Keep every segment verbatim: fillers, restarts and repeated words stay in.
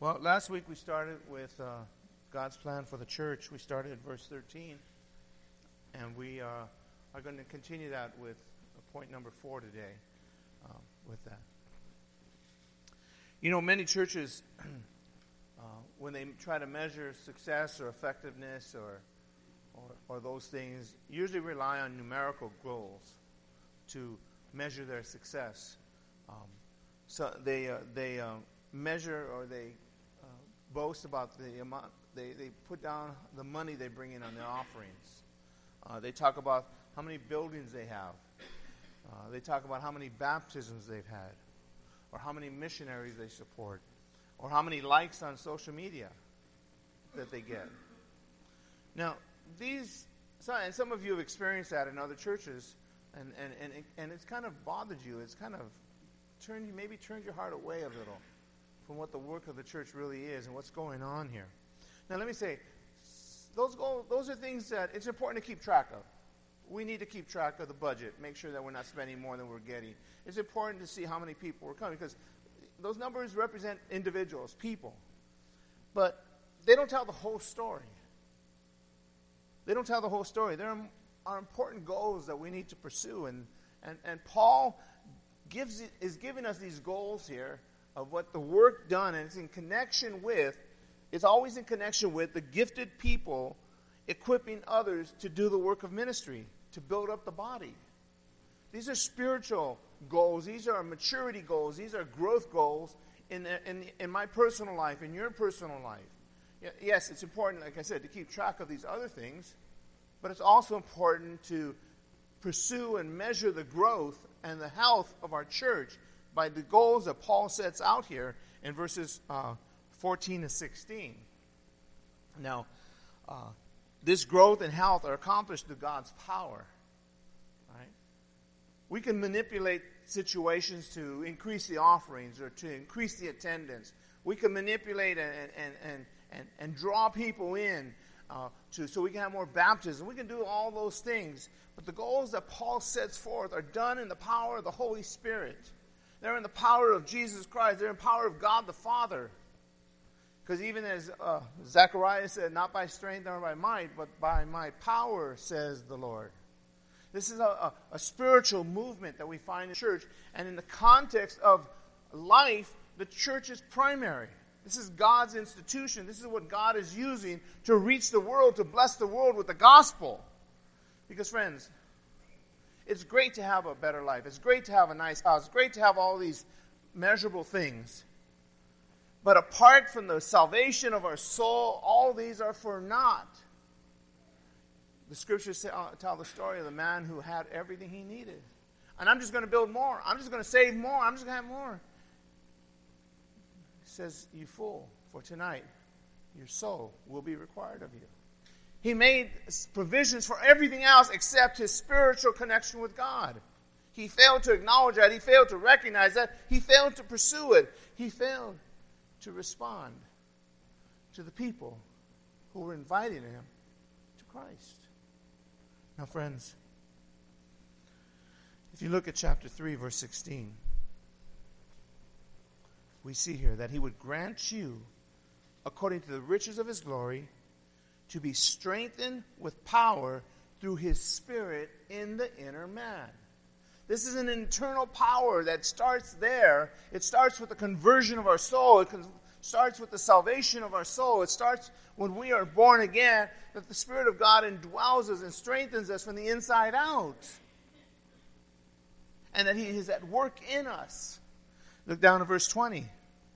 Well, last week we started with uh, God's plan for the church. We started at verse thirteen, and we uh, are going to continue that with point number four today. Um, with that, you know, many churches, uh, when they try to measure success or effectiveness or, or or those things, usually rely on numerical goals to measure their success. Um, so they uh, they uh, measure or they uh, boast about the amount they, they put down the money they bring in on their offerings. Uh, they talk about how many buildings they have. Uh, they talk about how many baptisms they've had, or how many missionaries they support, or how many likes on social media that they get. Now, these, so, and some of you have experienced that in other churches, and and and, it, and it's kind of bothered you. It's kind of turned you, maybe turned your heart away a little from what the work of the church really is and what's going on here. Now, let me say, those goals, those are things that it's important to keep track of. We need to keep track of the budget, make sure that we're not spending more than we're getting. It's important to see how many people are coming, because those numbers represent individuals, people. But they don't tell the whole story. They don't tell the whole story. There are important goals that we need to pursue, and, and, and Paul gives is giving us these goals here of what the work done, and it's in connection with, it's always in connection with the gifted people equipping others to do the work of ministry, to build up the body. These are spiritual goals. These are maturity goals. These are growth goals in, in, in my personal life, in your personal life. Yes, it's important, like I said, to keep track of these other things, but it's also important to pursue and measure the growth and the health of our church by the goals that Paul sets out here in verses uh, fourteen to sixteen. Now, uh, this growth and health are accomplished through God's power. Right? We can manipulate situations to increase the offerings or to increase the attendance. We can manipulate and and and and, and draw people in uh, to so we can have more baptism. We can do all those things. But the goals that Paul sets forth are done in the power of the Holy Spirit. They're in the power of Jesus Christ. They're in the power of God the Father. Because even as uh, Zechariah said, not by strength nor by might, but by my power, says the Lord. This is a, a, a spiritual movement that we find in the church. And in the context of life, the church is primary. This is God's institution. This is what God is using to reach the world, to bless the world with the gospel. Because, friends, it's great to have a better life. It's great to have a nice house. It's great to have all these measurable things. But apart from the salvation of our soul, all these are for naught. The scriptures tell the story of the man who had everything he needed. And I'm just going to build more. I'm just going to save more. I'm just going to have more. He says, you fool, for tonight your soul will be required of you. He made provisions for everything else except his spiritual connection with God. He failed to acknowledge that. He failed to recognize that. He failed to pursue it. He failed to respond to the people who were inviting him to Christ. Now, friends, if you look at chapter three, verse sixteen, we see here that he would grant you, according to the riches of his glory, to be strengthened with power through his Spirit in the inner man. This is an internal power that starts there. It starts with the conversion of our soul. It starts with the salvation of our soul. It starts when we are born again, that the Spirit of God indwells us and strengthens us from the inside out. And that he is at work in us. Look down at verse twenty.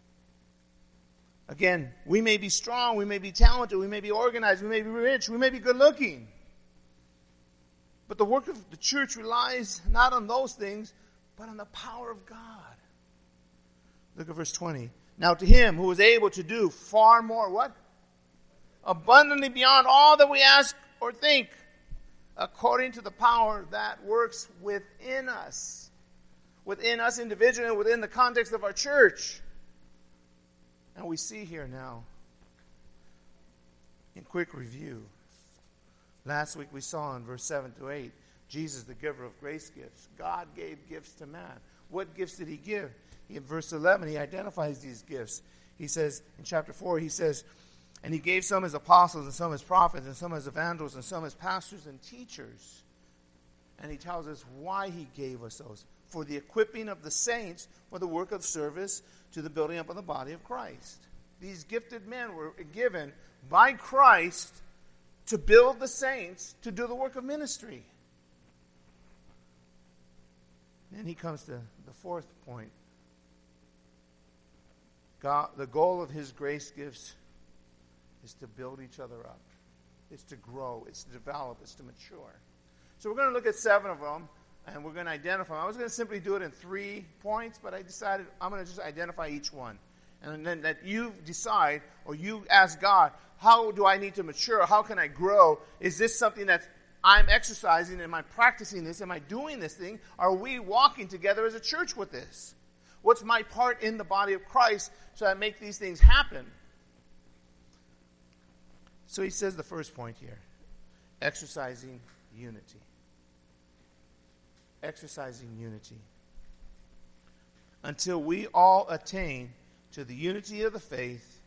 Again, we may be strong, we may be talented, we may be organized, we may be rich, we may be good looking. But the work of the church relies not on those things, but on the power of God. Look at verse twenty. Now to him who is able to do far more, what? Abundantly beyond all that we ask or think, according to the power that works within us. Within us individually, within the context of our church. And we see here now, in quick review, last week we saw in verse seven to eight, Jesus, the giver of grace gifts. God gave gifts to man. What gifts did he give? In verse eleven, he identifies these gifts. He says, in chapter four, he says, and he gave some as apostles, and some as prophets, and some as evangelists, and some as pastors and teachers. And he tells us why he gave us those. For the equipping of the saints for the work of service to the building up of the body of Christ. These gifted men were given by Christ to build the saints to do the work of ministry. Then he comes to the fourth point. God, the goal of his grace gifts is to build each other up. It's to grow. It's to develop. It's to mature. So we're going to look at seven of them, and we're going to identify them. I was going to simply do it in three points, but I decided I'm going to just identify each one. And then that you decide, or you ask God, how do I need to mature? How can I grow? Is this something that I'm exercising? Am I practicing this? Am I doing this thing? Are we walking together as a church with this? What's my part in the body of Christ so I make these things happen? So he says the first point here, exercising unity. Exercising unity. Until we all attain to the unity of the faith.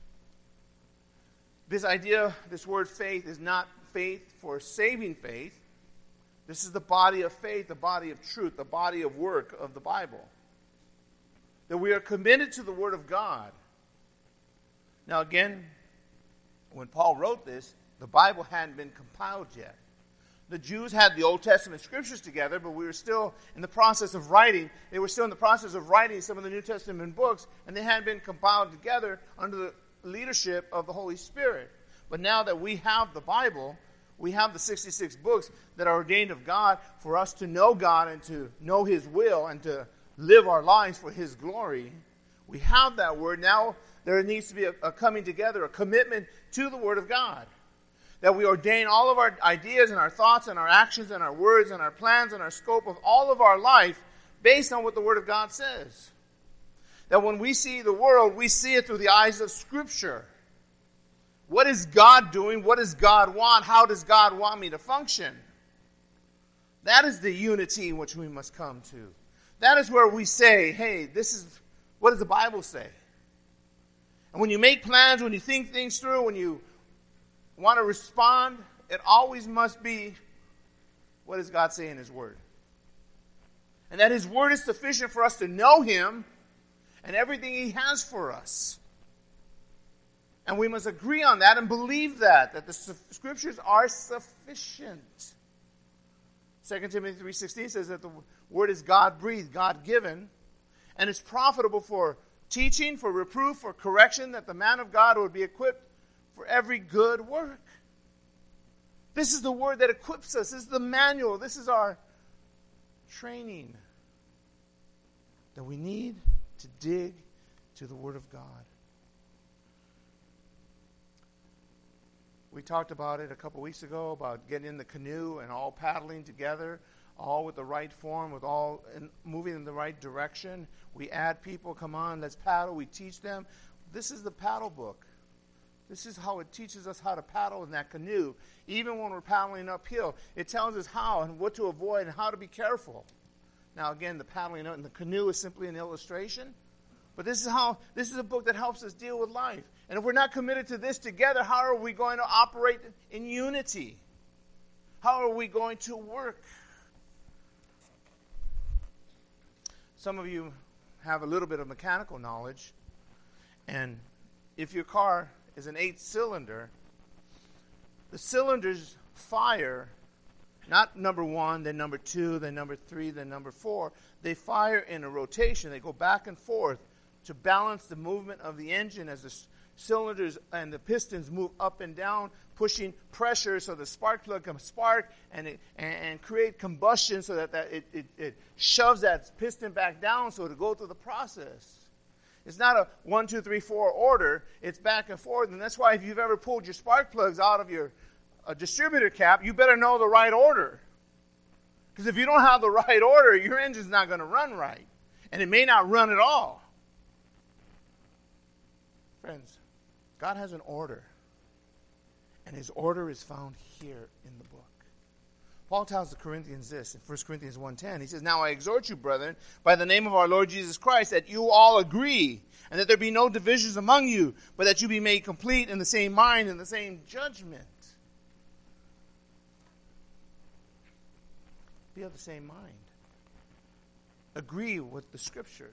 This idea, this word faith, is not faith for saving faith. This is the body of faith, the body of truth, the body of work of the Bible. That we are committed to the Word of God. Now again, when Paul wrote this, the Bible hadn't been compiled yet. The Jews had the Old Testament scriptures together, but we were still in the process of writing. They were still in the process of writing some of the New Testament books, and they hadn't been compiled together under the leadership of the Holy Spirit. But now that we have the Bible, we have the sixty-six books that are ordained of God for us to know God and to know His will and to live our lives for His glory. We have that Word. Now there needs to be a, a coming together, a commitment to the Word of God. That we ordain all of our ideas and our thoughts and our actions and our words and our plans and our scope of all of our life based on what the Word of God says. That when we see the world, we see it through the eyes of Scripture. What is God doing? What does God want? How does God want me to function? That is the unity which we must come to. That is where we say, hey, this is, what does the Bible say? And when you make plans, when you think things through, when you want to respond, it always must be, what does God say in His Word? And that His Word is sufficient for us to know Him and everything He has for us. And we must agree on that and believe that, that the Scriptures are sufficient. Second Timothy three sixteen says that the Word is God-breathed, God-given, and it's profitable for teaching, for reproof, for correction, that the man of God would be equipped for every good work. This is the Word that equips us. This is the manual. This is our training. That we need to dig to the Word of God. We talked about it a couple weeks ago, about getting in the canoe and all paddling together, all with the right form, with all in, moving in the right direction. We add people, come on, let's paddle. We teach them. This is the paddle book. This is how it teaches us how to paddle in that canoe. Even when we're paddling uphill, it tells us how and what to avoid and how to be careful. Now, again, the paddling in the canoe is simply an illustration. But this is how this is a book that helps us deal with life. And if we're not committed to this together, how are we going to operate in unity? How are we going to work? Some of you have a little bit of mechanical knowledge. And if your car is an eight-cylinder, the cylinders fire, not number one, then number two, then number three, then number four. They fire in a rotation. They go back and forth to balance the movement of the engine as the cylinders and the pistons move up and down, pushing pressure so the spark plug can spark and it, and, and create combustion so that, that it, it, it shoves that piston back down so to go through the process. It's not a one, two, three, four order. It's back and forth. And that's why if you've ever pulled your spark plugs out of your uh, distributor cap, you better know the right order. Because if you don't have the right order, your engine's not going to run right. And it may not run at all. Friends, God has an order. And His order is found here in the book. Paul tells the Corinthians this in First Corinthians one ten. He says, "Now I exhort you, brethren, by the name of our Lord Jesus Christ, that you all agree, and that there be no divisions among you, but that you be made complete in the same mind and the same judgment." Be of the same mind. Agree with the Scriptures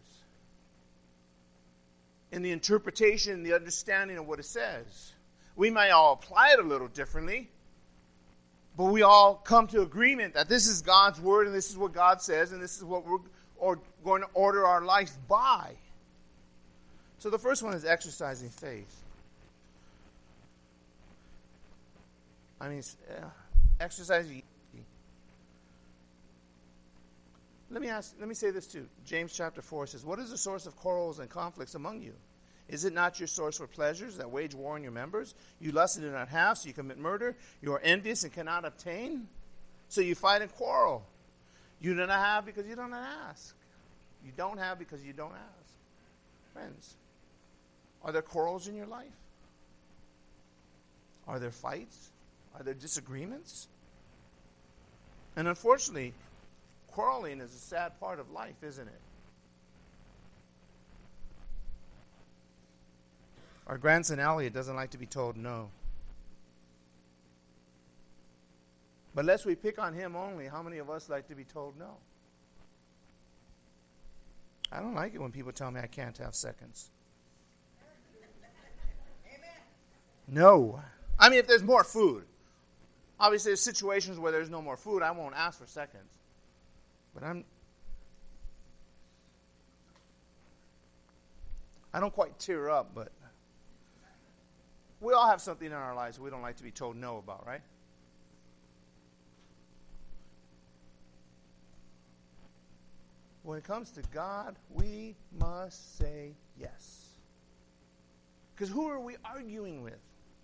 in the interpretation, the understanding of what it says. We may all apply it a little differently, but we all come to agreement that this is God's word and this is what God says and this is what we're or going to order our life by. So the first one is exercising faith. I mean, uh, exercising. Let me ask. Let me say this too. James chapter four says, "What is the source of quarrels and conflicts among you? Is it not your source for pleasures that wage war on your members? You lust and do not have, so you commit murder. You are envious and cannot obtain, so you fight and quarrel. You do not have because you don't ask. You don't have because you don't ask." Friends, are there quarrels in your life? Are there fights? Are there disagreements? And unfortunately, quarreling is a sad part of life, isn't it? Our grandson Elliot doesn't like to be told no. But lest we pick on him only, how many of us like to be told no? I don't like it when people tell me I can't have seconds. Amen. No. I mean, if there's more food. Obviously, there's situations where there's no more food, I won't ask for seconds. But I'm... I don't quite tear up, but... we all have something in our lives we don't like to be told no about, right? When it comes to God, we must say yes. Because who are we arguing with?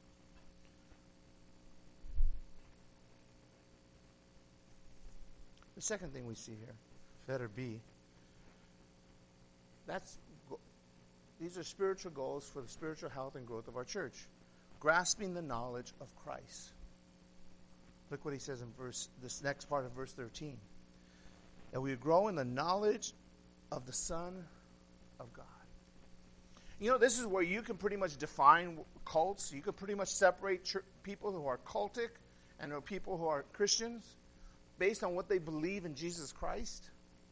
The second thing we see here, letter B, that's these are spiritual goals for the spiritual health and growth of our church. Grasping the knowledge of Christ. Look what he says in verse this next part of verse thirteen. That we grow in the knowledge of the Son of God. You know, this is where you can pretty much define cults. You can pretty much separate ch- people who are cultic and people who are Christians based on what they believe in Jesus Christ.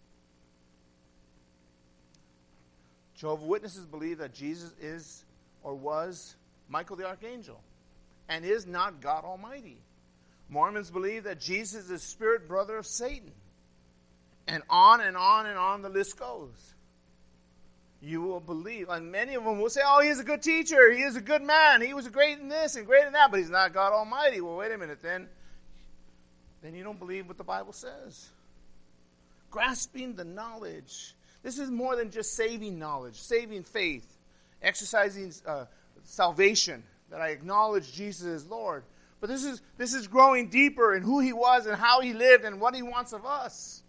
Jehovah's Witnesses believe that Jesus is or was Michael the Archangel and is not God Almighty. Mormons believe that Jesus is spirit brother of Satan. And on and on and on the list goes. You will believe. And many of them will say, oh, he's a good teacher. He is a good man. He was great in this and great in that, but he's not God Almighty. Well, wait a minute then. Then you don't believe what the Bible says. Grasping the knowledge. This is more than just saving knowledge, saving faith, exercising uh, salvation, that I acknowledge Jesus as Lord. But this is this is growing deeper in who he was and how he lived and what he wants of us.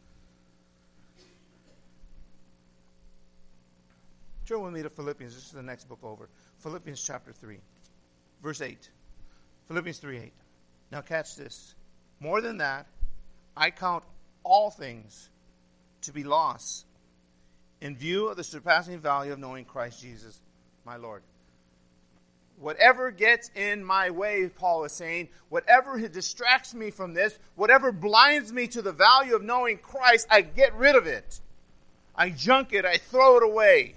Turn with me to Philippians. This is the next book over. Philippians chapter three, verse eight. Philippians three eight. Now catch this. More than that, I count all things to be loss in view of the surpassing value of knowing Christ Jesus, my Lord. Whatever gets in my way, Paul is saying, whatever distracts me from this, whatever blinds me to the value of knowing Christ, I get rid of it. I junk it. I throw it away.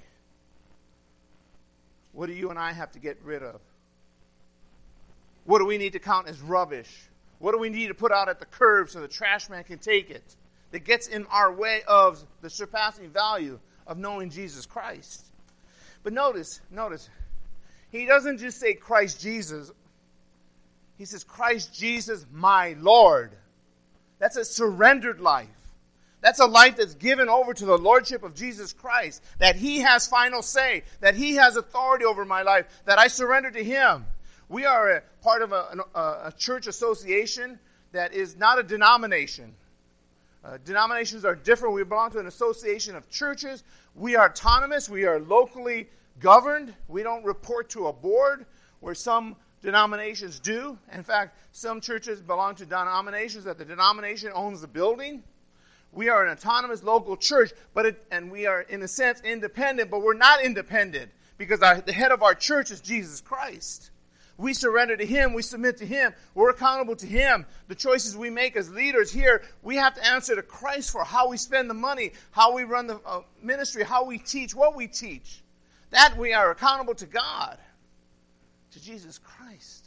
What do you and I have to get rid of? What do we need to count as rubbish? What do we need to put out at the curb so the trash man can take it? That gets in our way of the surpassing value of knowing Jesus Christ. But notice, notice, he doesn't just say Christ Jesus. He says Christ Jesus, my Lord. That's a surrendered life. That's a life that's given over to the Lordship of Jesus Christ. That he has final say. That he has authority over my life. That I surrender to him. We are a part of a, a, a church association that is not a denomination. Uh, denominations are different. We belong to an association of churches. We are autonomous. We are locally governed. We don't report to a board where some denominations do. In fact, some churches belong to denominations that the denomination owns the building. We are an autonomous local church, but it, and we are, in a sense, independent, but we're not independent because our, the head of our church is Jesus Christ. We surrender to Him. We submit to Him. We're accountable to Him. The choices we make as leaders here, we have to answer to Christ for how we spend the money, how we run the uh, ministry, how we teach, what we teach. That we are accountable to God, to Jesus Christ.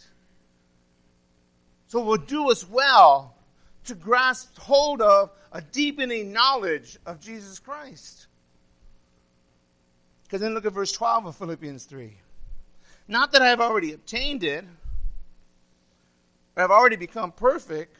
So it will do us well to grasp hold of a deepening knowledge of Jesus Christ. Because then look at verse twelve of Philippians three. Not that I have already obtained it, or have already become perfect,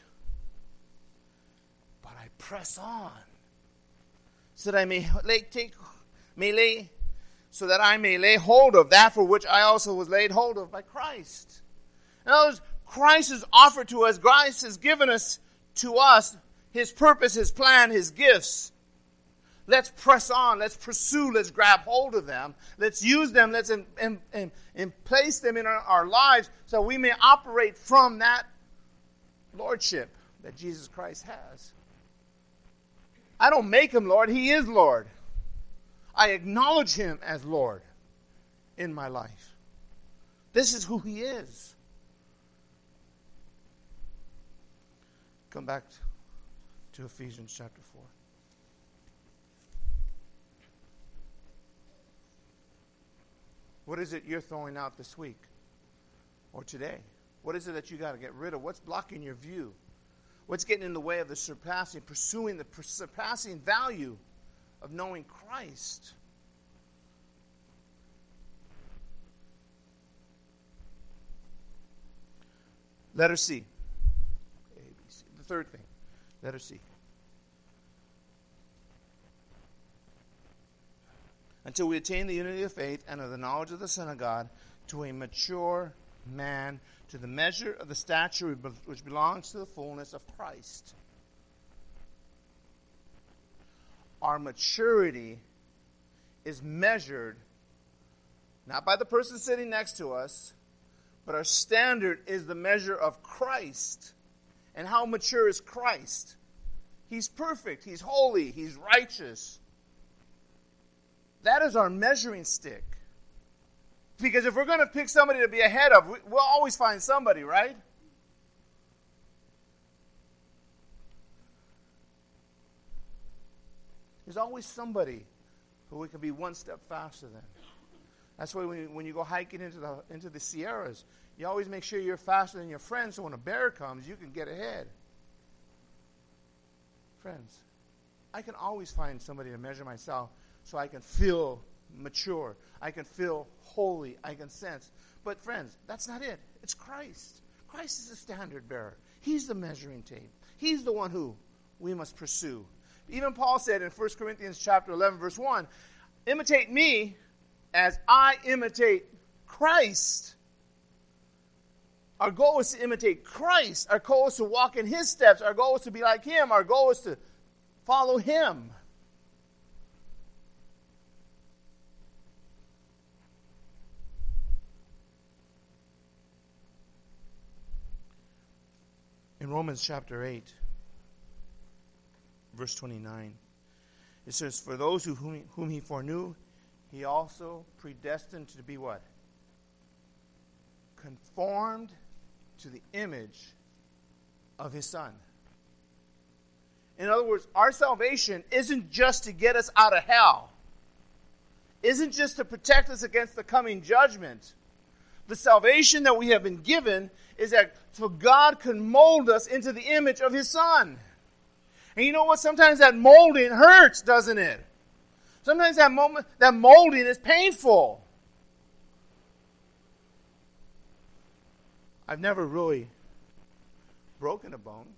but I press on, so that I may lay, take, may lay, so that I may lay hold of that for which I also was laid hold of by Christ. In other words, Christ has offered to us, Christ has given us to us His purpose, His plan, His gifts. Let's press on. Let's pursue. Let's grab hold of them. Let's use them. Let's in, in, in, in place them in our, our lives so we may operate from that lordship that Jesus Christ has. I don't make Him Lord. He is Lord. I acknowledge Him as Lord in my life. This is who He is. Come back to Ephesians chapter four. What is it you're throwing out this week or today? What is it that you got to get rid of? What's blocking your view? What's getting in the way of the surpassing, pursuing the surpassing value of knowing Christ? Letter C. A, B, C. The third thing. Letter C. Until we attain the unity of faith and of the knowledge of the Son of God, to a mature man, to the measure of the stature which belongs to the fullness of Christ. Our maturity is measured not by the person sitting next to us, but our standard is the measure of Christ. And how mature is Christ? He's perfect. He's holy. He's righteous. That is our measuring stick. Because if we're going to pick somebody to be ahead of, we'll always find somebody, right? There's always somebody who we can be one step faster than. That's why when you, when you go hiking into the into the Sierras, you always make sure you're faster than your friends, so when a bear comes, you can get ahead. Friends, I can always find somebody to measure myself so I can feel mature. I can feel holy. I can sense. But friends, that's not it. It's Christ. Christ is the standard bearer. He's the measuring tape. He's the one who we must pursue. Even Paul said in First Corinthians chapter eleven, verse one, imitate me as I imitate Christ. Our goal is to imitate Christ. Our goal is to walk in His steps. Our goal is to be like Him. Our goal is to follow Him. In Romans chapter eight, verse twenty-nine, it says, for those who, whom, whom He foreknew, He also predestined to be what? Conformed to the image of His Son. In other words, our salvation isn't just to get us out of hell. Isn't just to protect us against the coming judgment. The salvation that we have been given is that so God can mold us into the image of His Son. And you know what? Sometimes that molding hurts, doesn't it? Sometimes that moment, that molding is painful. I've never really broken a bone.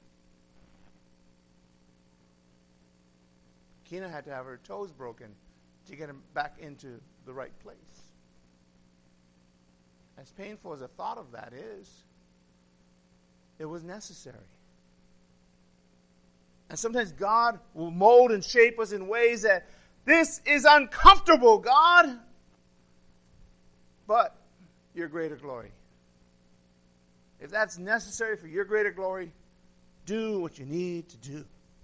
Kina had to have her toes broken to get him back into the right place. As painful as the thought of that is, it was necessary. And sometimes God will mold and shape us in ways that this is uncomfortable, God. But your greater glory. if that's necessary for your greater glory, do what you need to do.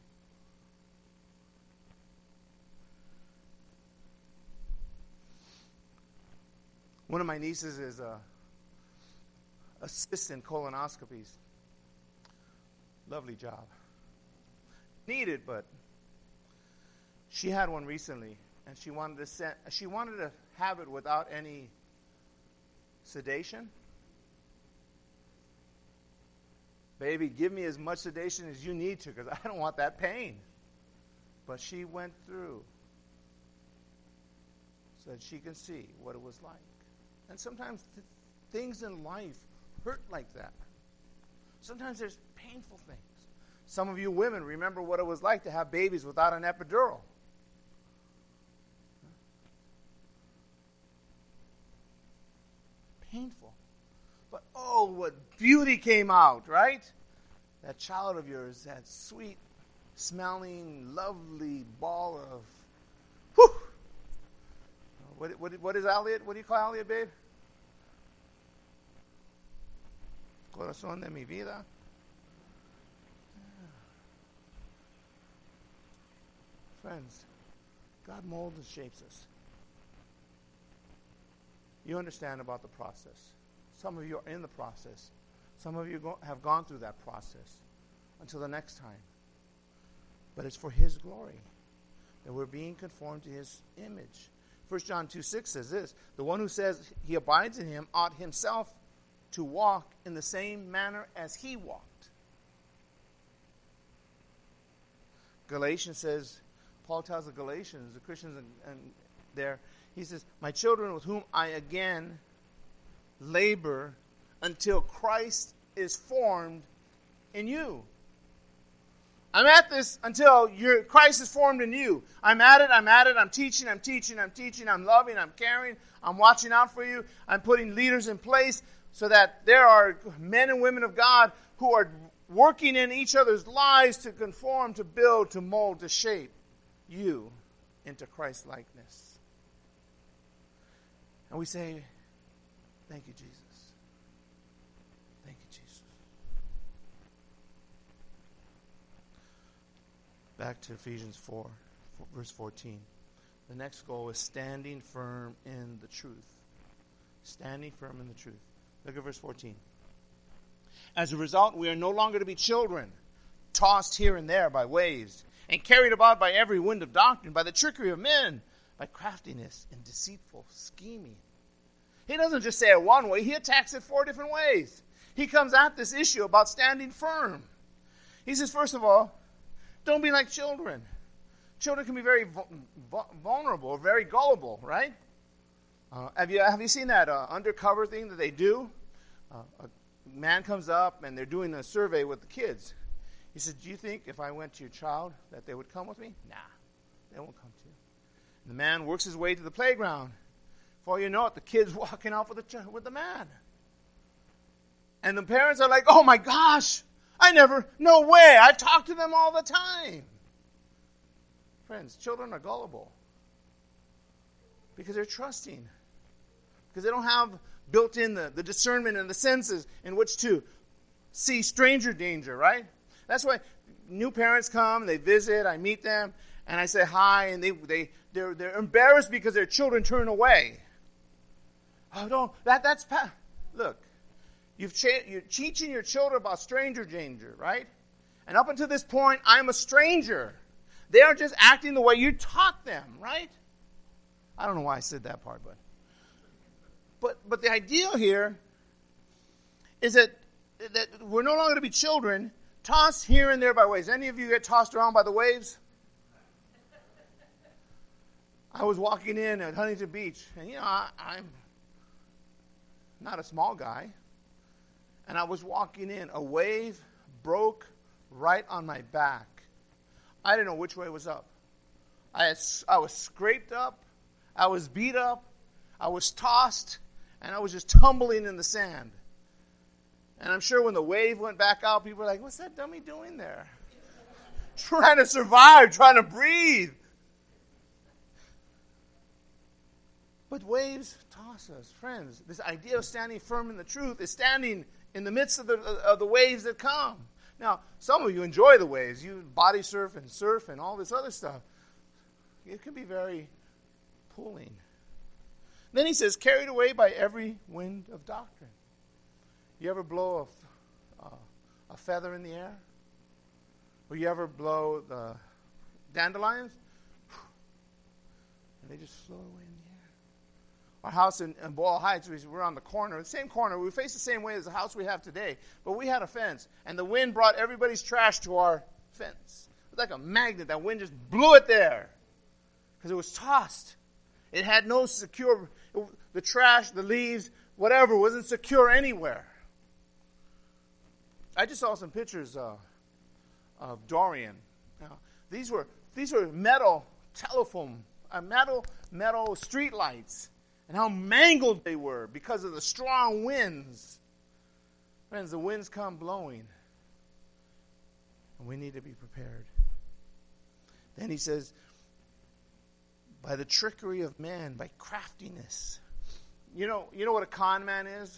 One of my nieces is a assistant colonoscopies. Lovely job. Needed, but she had one recently, and she wanted to send, she wanted to have it without any sedation. Baby, give me as much sedation as you need to, because I don't want that pain. But she went through so that she can see what it was like. And sometimes th- things in life hurt like that. Sometimes there's painful things. Some of you women remember what it was like to have babies without an epidural. Painful. But oh, what beauty came out, right? That child of yours, that sweet, smelling, lovely ball of, whew. What, what, what is Elliot? What do you call Elliot, babe? Corazón de mi vida. Friends, God molds and shapes us. You understand about the process. Some of you are in the process. Some of you go, have gone through that process until the next time. But it's for His glory that we're being conformed to His image. First John two six says this, the one who says he abides in Him ought himself to walk in the same manner as He walked. Galatians says, Paul tells the Galatians, the Christians and, and there, he says, my children with whom I again labor until Christ is formed in you. I'm at this until your Christ is formed in you. I'm at it, I'm at it, I'm teaching, I'm teaching, I'm teaching, I'm loving, I'm caring, I'm watching out for you. I'm putting leaders in place so that there are men and women of God who are working in each other's lives to conform, to build, to mold, to shape you into Christ likeness. And we say, thank you, Jesus. Thank you, Jesus. Back to Ephesians four, verse fourteen. The next goal is standing firm in the truth. Standing firm in the truth. Look at verse fourteen. As a result, we are no longer to be children, tossed here and there by waves, and carried about by every wind of doctrine, by the trickery of men, by craftiness and deceitful scheming. He doesn't just say it one way, he attacks it four different ways. He comes at this issue about standing firm. He says, first of all, don't be like children. Children can be very vulnerable, very gullible, right? Uh, have you have you seen that uh, undercover thing that they do? Uh, a man comes up and they're doing a survey with the kids. He says, do you think if I went to your child that they would come with me? Nah, they won't come to you. And the man works his way to the playground. Before you know it, the kid's walking off with the, with the man. And the parents are like, oh my gosh, I never, no way, I've talked to them all the time. Friends, children are gullible. Because they're trusting. Because they don't have built in the, the discernment and the senses in which to see stranger danger, right? That's why new parents come, they visit, I meet them, and I say hi, and they, they, they're, they're embarrassed because their children turn away. Oh, don't, that, that's, pa- look, you've cha- you're teaching your children about stranger danger, right? And up until this point, I'm a stranger. They are just acting the way you taught them, right? I don't know why I said that part, but but but the idea here is that that we're no longer to be children, tossed here and there by waves. Any of you get tossed around by the waves? I was walking in at Huntington Beach, and you know I, I'm not a small guy, and I was walking in. A wave broke right on my back. I didn't know which way was up. I had, I was scraped up. I was beat up, I was tossed, and I was just tumbling in the sand. And I'm sure when the wave went back out, people were like, what's that dummy doing there? Trying to survive, trying to breathe. But waves toss us. Friends, this idea of standing firm in the truth is standing in the midst of the, of the waves that come. Now, some of you enjoy the waves. You body surf and surf and all this other stuff. It can be very pulling. Then he says, carried away by every wind of doctrine. You ever blow a, uh, a feather in the air? Or you ever blow the dandelions? And they just float away in the air. Our house in, in Boyle Heights, we we're on the corner, the same corner. We face the same way as the house we have today. But we had a fence. And the wind brought everybody's trash to our fence. It was like a magnet. That wind just blew it there. Because it was tossed. It had no secure, it, the trash, the leaves, whatever, wasn't secure anywhere. I just saw some pictures uh, of Dorian. Now, these were these were metal telephone, uh, metal metal street lights, and how mangled they were because of the strong winds. Friends, the winds come blowing, and we need to be prepared. Then he says, by the trickery of man, by craftiness. You know, you know what a con man is?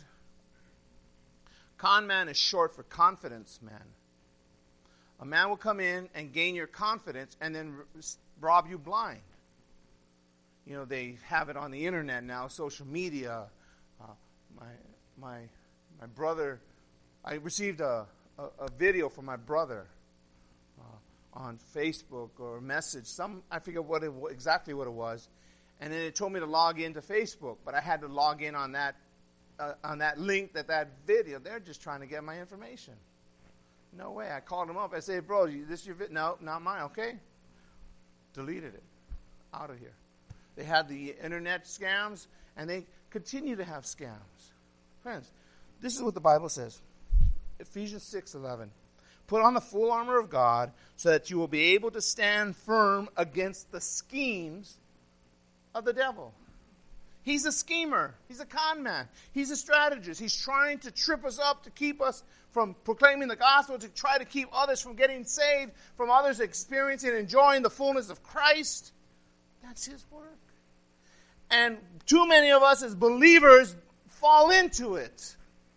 Con man is short for confidence man. A man will come in and gain your confidence and then rob you blind. You know, they have it on the internet now, social media. Uh, my my my brother, I received a, a, a video from my brother uh, on Facebook or a message. Some I forget what it, exactly what it was, and then it told me to log into Facebook, but I had to log in on that uh, on that link that that video. They're just trying to get my information. No way. I called him up. I said, bro, this is your video? No, not mine. Okay. Deleted it. Out of here. They had the internet scams, and they continue to have scams. Friends, this is what the Bible says. Ephesians six eleven. Put on the full armor of God so that you will be able to stand firm against the schemes of the devil. He's a schemer. He's a con man. He's a strategist. He's trying to trip us up to keep us from proclaiming the gospel, to try to keep others from getting saved, from others experiencing and enjoying the fullness of Christ. That's his work. And too many of us as believers fall into it.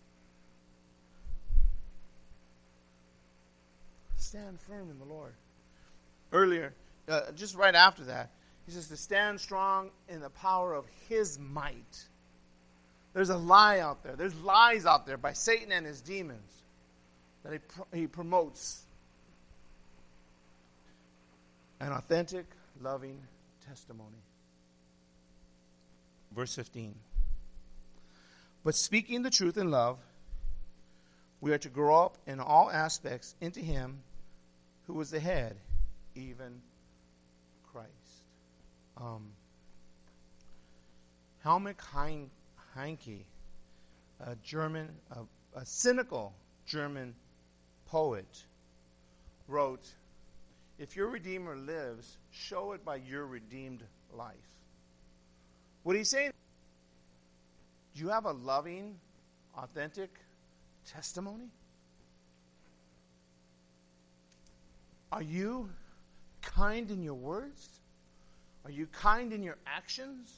Stand firm in the Lord. Earlier, uh, just right after that, he says to stand strong in the power of his might. There's a lie out there. There's lies out there by Satan and his demons that he, pr- he promotes. An authentic, loving testimony. Verse fifteen. But speaking the truth in love, we are to grow up in all aspects into him who was the head, even Christ. Um, Helmut Heinke, a German, a, a cynical German poet, wrote, if your Redeemer lives, show it by your redeemed life. What he's saying, do you have a loving, authentic testimony? Are you kind in your words? Are you kind in your actions?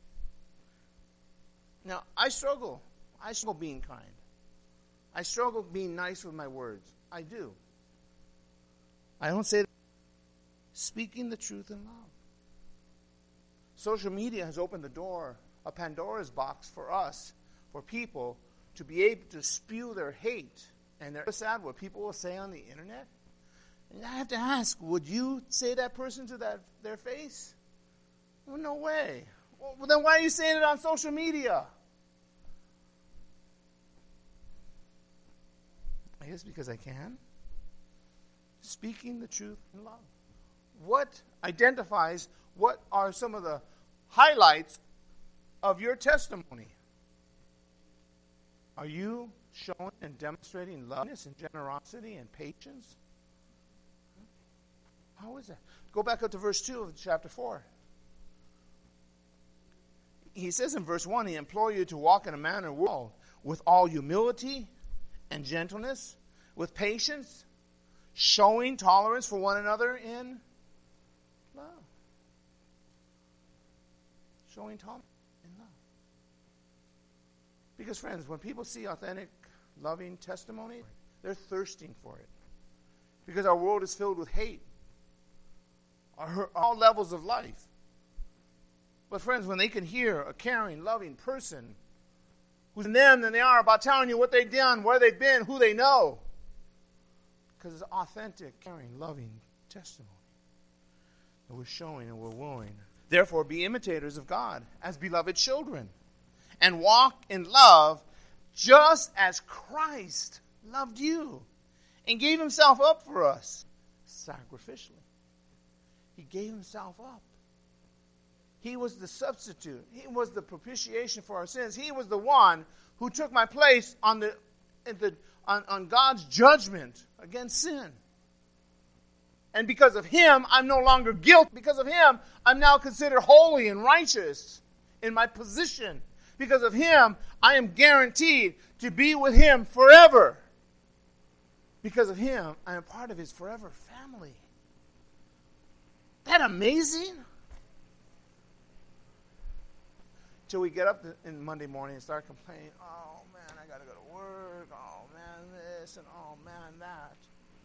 Now, I struggle. I struggle being kind. I struggle being nice with my words. I do. I don't say that. Speaking the truth in love. Social media has opened the door, a Pandora's box for us, for people to be able to spew their hate. And they're sad what people will say on the internet. And I have to ask, would you say that person to that their face? Well, no way. Well, then why are you saying it on social media? I guess because I can. Speaking the truth in love. What identifies, what are some of the highlights of your testimony? Are you showing and demonstrating loveness and generosity and patience? How is that? Go back up to verse two of chapter four. He says in verse one, he implored you to walk in a manner with all humility and gentleness, with patience, showing tolerance for one another in love. Showing tolerance in love. Because, friends, when people see authentic loving testimony? They're thirsting for it. Because our world is filled with hate. Our, all levels of life. But friends, when they can hear a caring, loving person who's in them than they are about telling you what they've done, where they've been, who they know. Because it's authentic, caring, loving testimony that we're showing and we're willing. Therefore, be imitators of God as beloved children. And walk in love just as Christ loved you and gave himself up for us sacrificially. He gave himself up. He was the substitute. He was the propitiation for our sins. He was the one who took my place on the, the on, on God's judgment against sin. And because of him, I'm no longer guilty. Because of him, I'm now considered holy and righteous in my position. Because of him, I am guaranteed to be with him forever. Because of him, I am part of his forever family. Isn't that amazing? Till we get up in Monday morning and start complaining, oh man, I got to go to work, oh man, this, and oh man, that.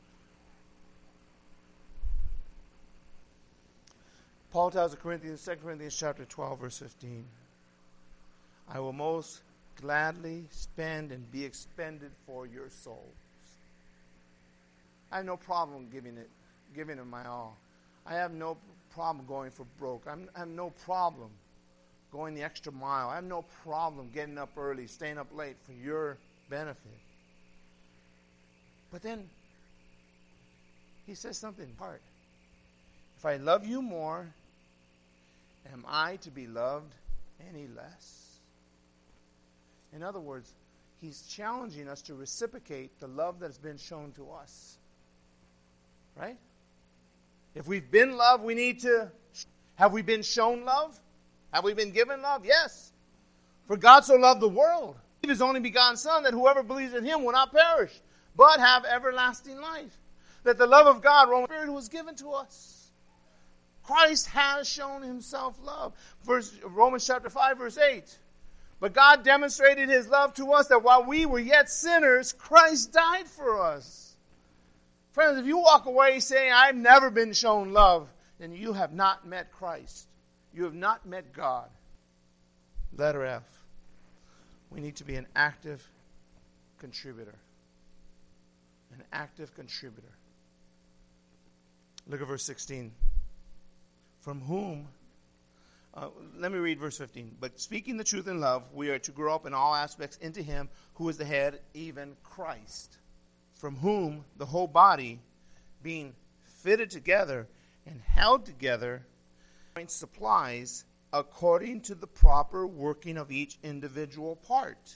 Paul tells the Corinthians, Second Corinthians chapter twelve, verse fifteen, I will most gladly spend and be expended for your souls. I have no problem giving it, giving it my all. I have no problem going for broke. I'm, I have no problem going the extra mile. I have no problem getting up early, staying up late for your benefit. But then he says something hard. If I love you more, am I to be loved any less? In other words, he's challenging us to reciprocate the love that has been shown to us. Right? If we've been loved, we need to... Have we been shown love? Have we been given love? Yes. For God so loved the world, he gave his only begotten Son, that whoever believes in him will not perish, but have everlasting life. That the love of God, Roman Spirit, was given to us. Christ has shown himself love. Verse, Romans chapter five, verse eight. But God demonstrated his love to us, that while we were yet sinners, Christ died for us. Friends, if you walk away saying, I've never been shown love, then you have not met Christ. You have not met God. Letter F. We need to be an active contributor. An active contributor. Look at verse sixteen. From whom, uh, let me read verse fifteen. But speaking the truth in love, we are to grow up in all aspects into him who is the head, even Christ. From whom the whole body, being fitted together and held together, supplies according to the proper working of each individual part.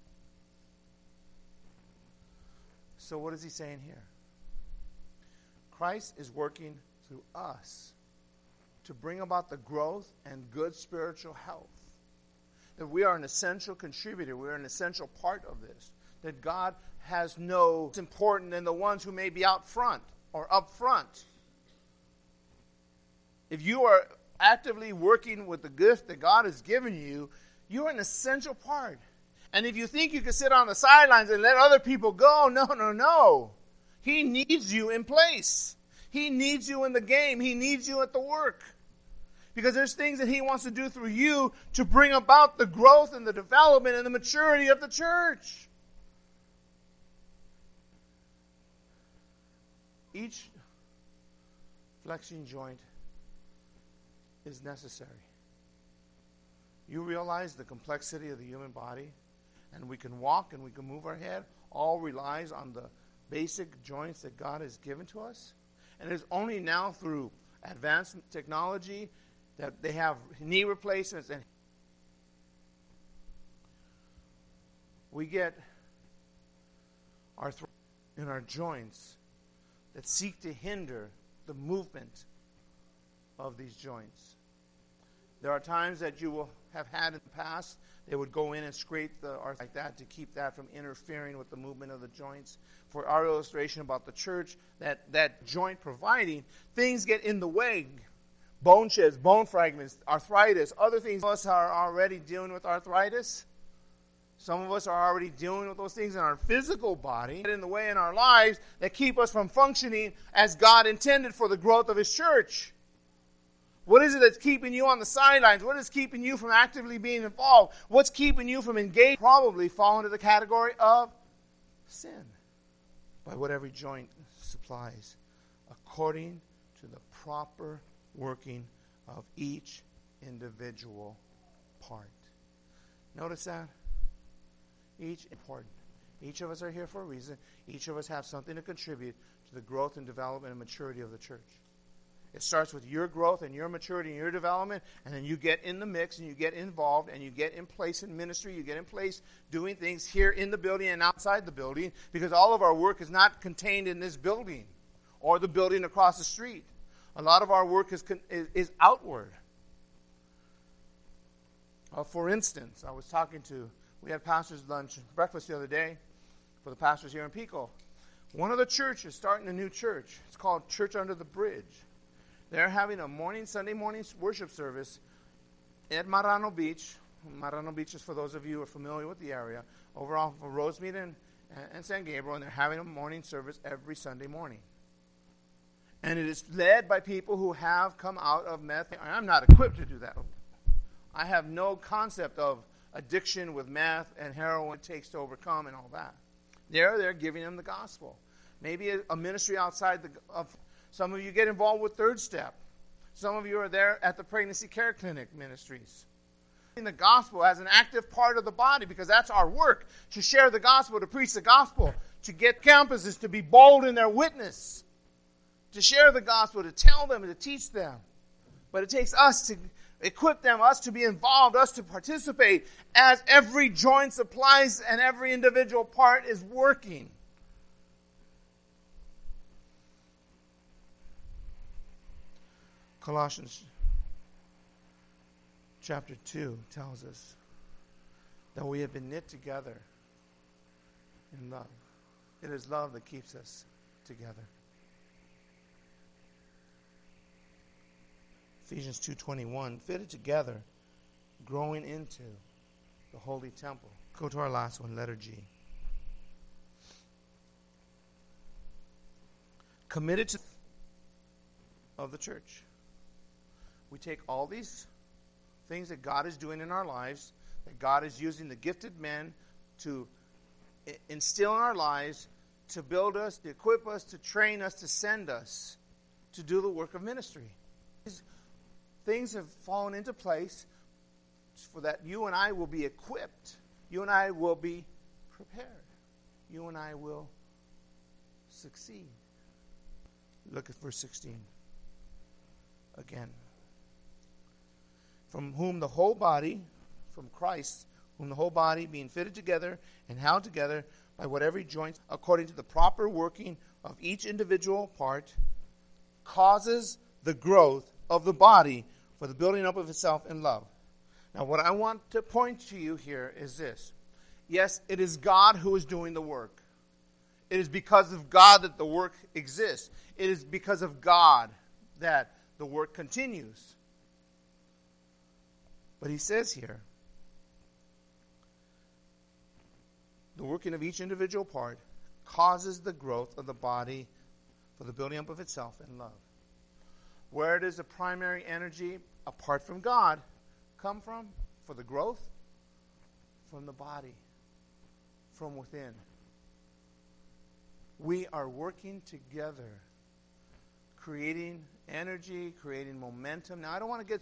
So what is he saying here? Christ is working through us to bring about the growth and good spiritual health. That we are an essential contributor. We are an essential part of this. That God has no it's important than the ones who may be out front or up front. If you are actively working with the gift that God has given you, you're an essential part. And if you think you can sit on the sidelines and let other people go, no, no, no. He needs you in place. He needs you in the game. He needs you at the work. Because there's things that he wants to do through you to bring about the growth and the development and the maturity of the church. Each flexing joint is necessary. You realize the complexity of the human body, and we can walk and we can move our head, all relies on the basic joints that God has given to us. And it's only now through advanced technology that they have knee replacements, and we get arthritis in our joints that seek to hinder the movement of these joints. There are times that you will have had in the past, they would go in and scrape the arthritis like that to keep that from interfering with the movement of the joints. For our illustration about the church, that, that joint providing, things get in the way. Bone sheds, bone fragments, arthritis, other things. Us are already dealing with arthritis. Some of us are already dealing with those things in our physical body, in the way in our lives that keep us from functioning as God intended for the growth of His church. What is it that's keeping you on the sidelines? What is keeping you from actively being involved? What's keeping you from engaging? Probably fall into the category of sin, by what every joint supplies, according to the proper working of each individual part. Notice that? Each important. Each of us are here for a reason. Each of us have something to contribute to the growth and development and maturity of the church. It starts with your growth and your maturity and your development, and then you get in the mix and you get involved and you get in place in ministry. You get in place doing things here in the building and outside the building, because all of our work is not contained in this building or the building across the street. A lot of our work is is, is outward. Uh, for instance, I was talking to, we had pastors' lunch, breakfast the other day for the pastors here in Pico. One of the churches starting a new church. It's called Church Under the Bridge. They're having a morning, Sunday morning worship service at Marano Beach. Marano Beach is, for those of you who are familiar with the area, over off of Rosemead and, and San Gabriel, and they're having a morning service every Sunday morning. And it is led by people who have come out of meth. I'm not equipped to do that. I have no concept of addiction with meth and heroin it takes to overcome and all that. There, they're giving them the gospel. Maybe a, a ministry outside the, of... Some of you get involved with Third Step. Some of you are there at the Pregnancy Care Clinic ministries. In the gospel as an active part of the body, because that's our work, to share the gospel, to preach the gospel, to get campuses to be bold in their witness, to share the gospel, to tell them and to teach them. But it takes us to equip them, us to be involved, us to participate as every joint supplies and every individual part is working. Colossians chapter two tells us that we have been knit together in love. It is love that keeps us together. Ephesians two twenty-one, fitted together, growing into the holy temple. Go to our last one, letter G. Committed to of the church. We take all these things that God is doing in our lives, that God is using the gifted men to instill in our lives, to build us, to equip us, to train us, to send us to do the work of ministry. These things have fallen into place for that you and I will be equipped. You and I will be prepared. You and I will succeed. Look at verse sixteen. Again. From whom the whole body, from Christ, whom the whole body being fitted together and held together by what every joint, according to the proper working of each individual part, causes the growth of the body for the building up of itself in love. Now, what I want to point to you here is this. Yes, it is God who is doing the work. It is because of God that the work exists. It is because of God that the work continues. But he says here, the working of each individual part causes the growth of the body for the building up of itself in love. Where does the primary energy, apart from God, come from? For the growth? From the body, from within. We are working together, creating energy, creating momentum. Now, I don't want to get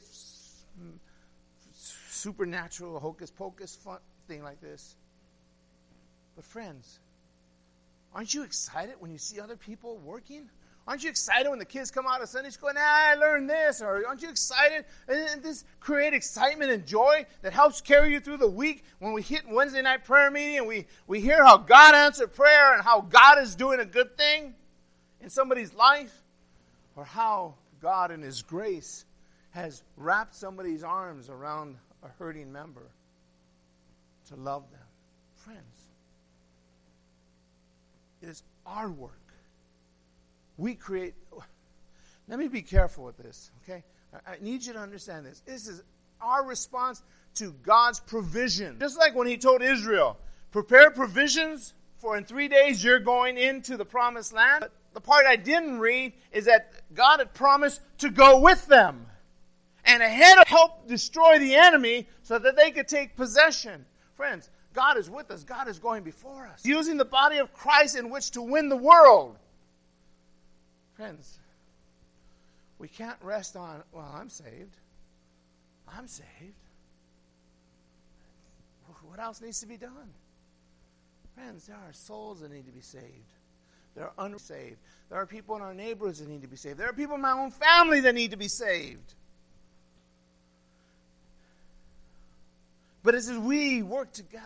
supernatural, hocus-pocus fun thing like this. But friends, aren't you excited when you see other people working? Aren't you excited when the kids come out of Sunday school and, ah, I learned this? Or aren't you excited? And this create excitement and joy that helps carry you through the week when we hit Wednesday night prayer meeting and we, we hear how God answered prayer and how God is doing a good thing in somebody's life, or how God in His grace has wrapped somebody's arms around a hurting member to love them. Friends, it is our work. We create... Let me be careful with this, okay? I, I need you to understand this. This is our response to God's provision. Just like when he told Israel, prepare provisions for in three days you're going into the promised land. But the part I didn't read is that God had promised to go with them and ahead of help destroy the enemy so that they could take possession. Friends, God is with us. God is going before us, using the body of Christ in which to win the world. Friends, we can't rest on, well, I'm saved. I'm saved. What else needs to be done? Friends, there are souls that need to be saved. There are unsaved. There are people in our neighborhoods that need to be saved. There are people in my own family that need to be saved. But as we work together,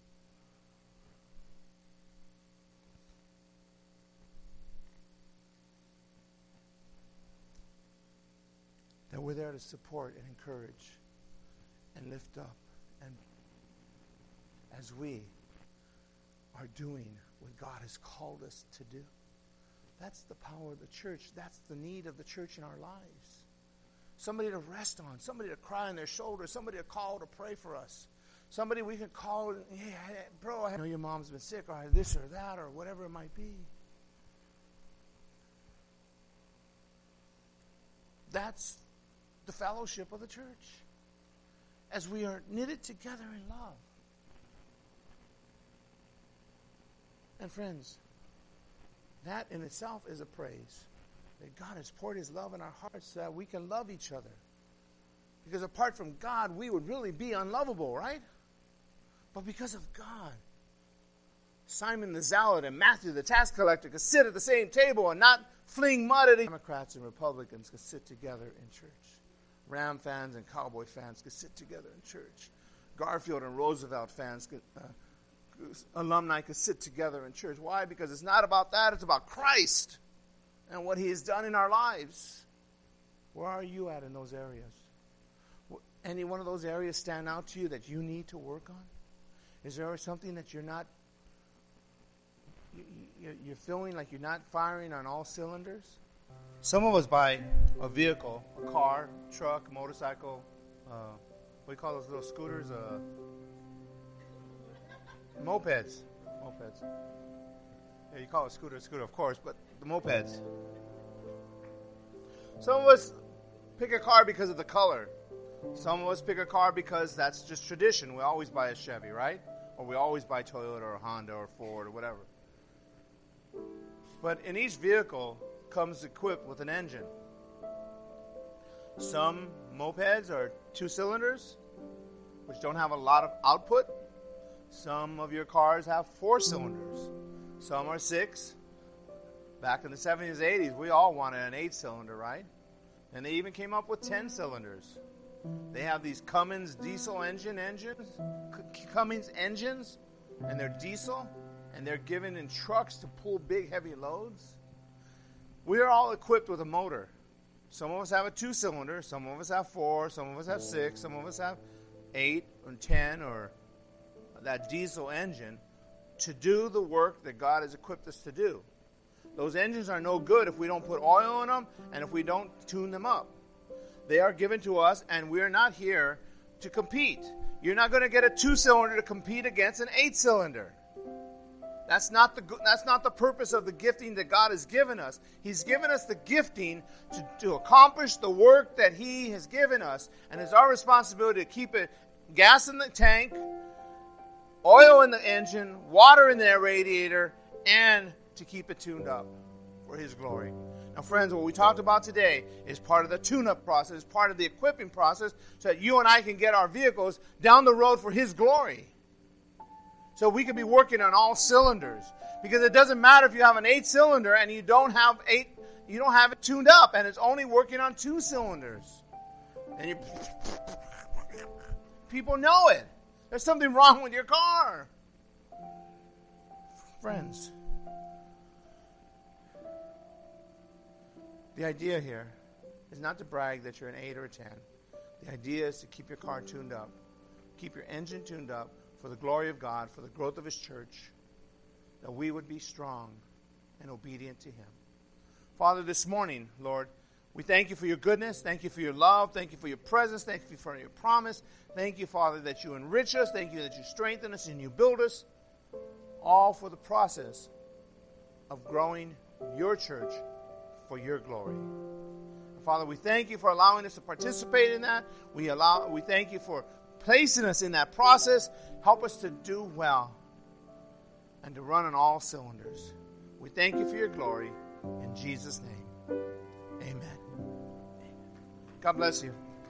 that we're there to support and encourage and lift up, and as we are doing what God has called us to do. That's the power of the church. That's the need of the church in our lives. Somebody to rest on, somebody to cry on their shoulder, somebody to call to pray for us. Somebody we can call, and, hey, bro, I know your mom's been sick, or this or that, or whatever it might be. That's the fellowship of the church, as we are knitted together in love. And friends, that in itself is a praise. That God has poured his love in our hearts so that we can love each other. Because apart from God, we would really be unlovable, right? But because of God, Simon the Zealot and Matthew the tax collector could sit at the same table and not fling mud at each other. Democrats and Republicans could sit together in church. Ram fans and Cowboy fans could sit together in church. Garfield and Roosevelt fans could... Uh, alumni could sit together in church. Why? Because it's not about that. It's about Christ and what he has done in our lives. Where are you at in those areas? Any one of those areas stand out to you that you need to work on? Is there something that you're not, you're feeling like you're not firing on all cylinders? Some of us buy a vehicle, a car, truck, motorcycle, uh, what do you call those little scooters? Uh, Mopeds. Mopeds. Yeah, you call it a scooter, a scooter, of course, but the mopeds. Some of us pick a car because of the color. Some of us pick a car because that's just tradition. We always buy a Chevy, right? Or we always buy Toyota or Honda or Ford or whatever. But in each vehicle comes equipped with an engine. Some mopeds are two cylinders, which don't have a lot of output. Some of your cars have four cylinders. Some are six. Back in the seventies, eighties, we all wanted an eight cylinder, right? And they even came up with ten cylinders. They have these Cummins diesel engine engines, Cummins engines, and they're diesel, and they're given in trucks to pull big, heavy loads. We are all equipped with a motor. Some of us have a two cylinder, some of us have four, some of us have six, some of us have eight or ten, or that diesel engine to do the work that God has equipped us to do. Those engines are no good if we don't put oil in them and if we don't tune them up. They are given to us, and we are not here to compete. You're not going to get a two-cylinder to compete against an eight-cylinder. That's not the that's not the purpose of the gifting that God has given us. He's given us the gifting to, to accomplish the work that He has given us, and it's our responsibility to keep it gas in the tank, oil in the engine, water in the radiator, and to keep it tuned up for His glory. Now, friends, what we talked about today is part of the tune-up process, part of the equipping process, so that you and I can get our vehicles down the road for His glory. So we can be working on all cylinders. Because it doesn't matter if you have an eight-cylinder and you don't have eight, you don't have it tuned up, and it's only working on two cylinders. And you, people know it. There's something wrong with your car. Friends, the idea here is not to brag that you're an eight or a ten. The idea is to keep your car tuned up. Keep your engine tuned up for the glory of God, for the growth of His church, that we would be strong and obedient to Him. Father, this morning, Lord, We thank you for your goodness. Thank you for your love. Thank you for your presence. Thank you for your promise. Thank you, Father, that you enrich us. Thank you that you strengthen us and you build us. All for the process of growing your church for your glory. Father, we thank you for allowing us to participate in that. We allow. We thank you for placing us in that process. Help us to do well and to run on all cylinders. We thank you for your glory. In Jesus' name, amen. God bless you.